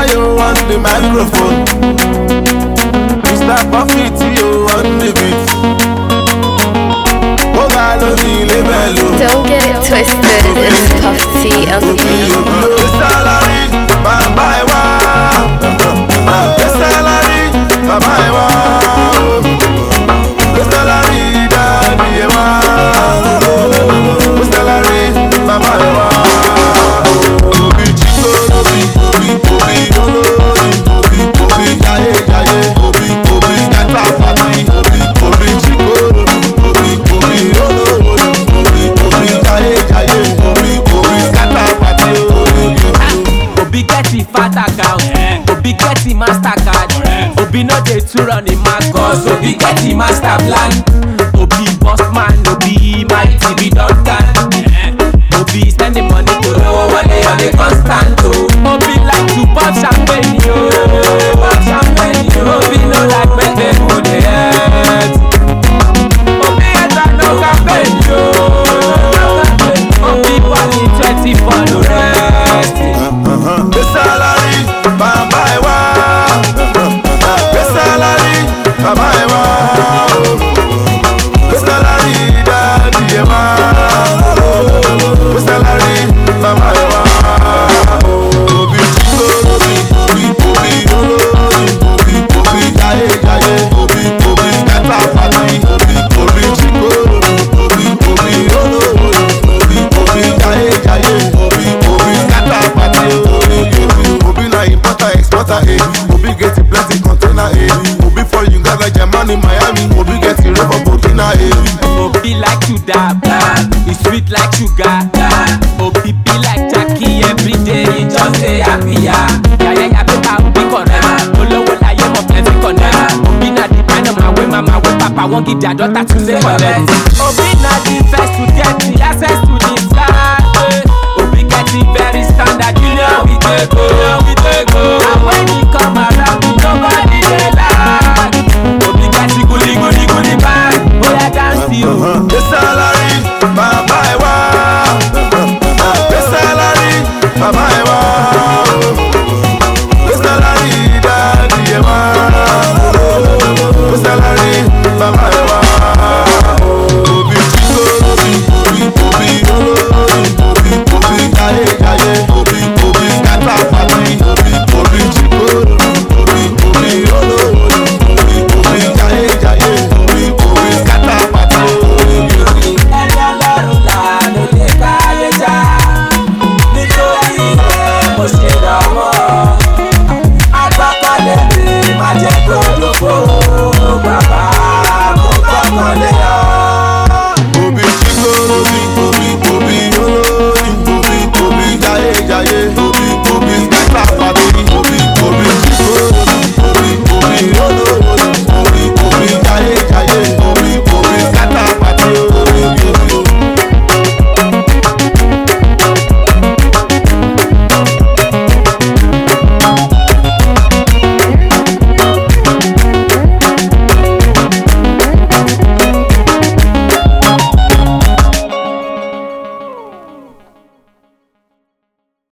you on the microphone. Mr. Buffett, you on the beat. Don't get it twisted, it's Puff T LTD. The salary, bye the salary, the salary, daddy, the salary, Fat account, Obi get the Mastercard, Obi no dey too run the Marcos, Obi get the master plan, Obi boss man, Obi mighty be Duncan, Obi spend the money to know one day on the constant, Obi like to pop champagne, yo, Obi no like make them go there, Obi enter no campaign, yo, Obi money 20 for the rest. The salary, the salary, the salary, daddy, the salary, Obi get a plenty container, Obi for you gather Germany, Miami, Obi get a river Burkina, Obi like to dab, he sweet like sugar, Obi be like Jackie every day, he just say happy, yeah, better Obi correct, Olowo la ye mo plenty connect, Obi na the kind of man wey mama wey papa won't give their daughter to say correct, Obi na the first to get